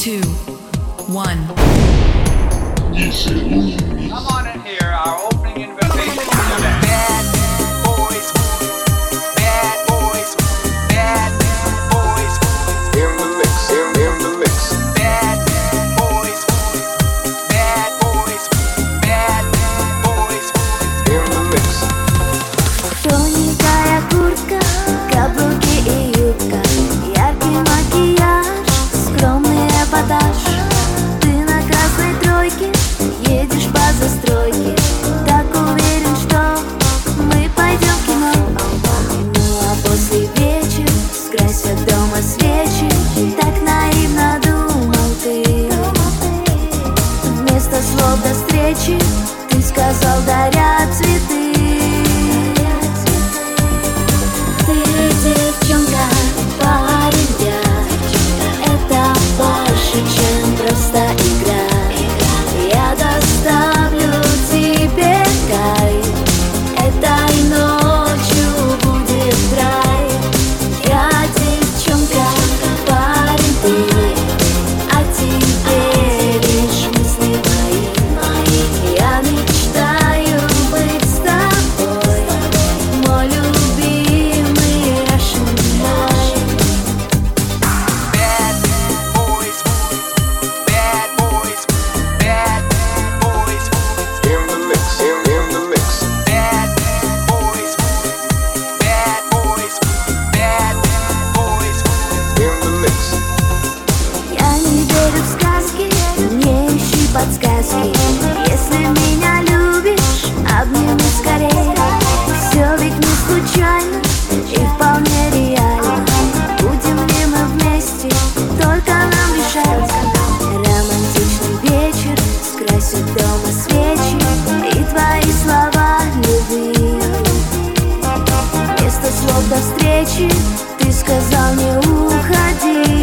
2, 1. Come on in here, our opening invitation for the bad boys, bad boys, bad boys. In the mix, in the mix. Bad boys, bad boys, bad boys. In the mix. Тоненькая куртка, каблуки и юбка, яркий макияж, скромный эпатаж. Ты на красной тройке, едешь по застройке, так уверен, что мы пойдем в кино. Ну а после вечер скрасят дома свечи, так наивно думал ты. Вместо слов до встречи ты сказал, даря цветы. Ты девчонка, парень я, это больше, чем просто игра. Я доставлю тебе кайф, этой ночью будет рай. Я девчонка, парень ты, а тебе лишь мысли мои. Я мечтаю быть с тобой, мой любимый Russian boy. Bad boys, bad boys, bad boys. In the mix, in the mix. Bad boys, bad boys, bad boys. In the mix. Я не верю в сказки, не ищи подсказки. Если меня любишь, обними скорее. Все ведь не случайно и вполне реально. Будем ли мы вместе, только нам решать. Романтичный вечер скрасит дома свечи и твои слова любви. Вместо слов до встречи ты сказал, не уходи.